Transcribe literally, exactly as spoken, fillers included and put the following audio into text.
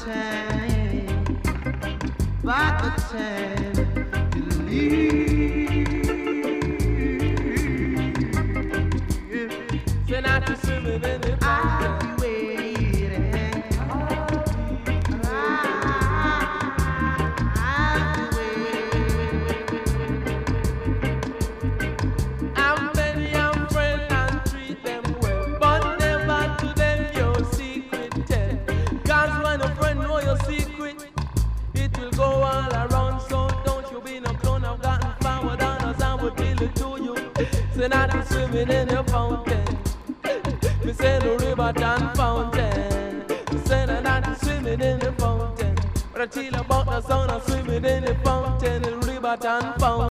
time, by the time you leave, Say not to swimming in the I'll be waiting. I'm many young friends and treat them well, but never to them your secret tell. Cause when a friend know your secret, it will go all around. So don't you be no clone. I've gotten forward on us and will tell it to you. Say not to swimming in the fountain. Me say the river and fountain. Me say that not to swimming in the fountain. But I tell about the sound of swimming in the fountain, the river and fountain.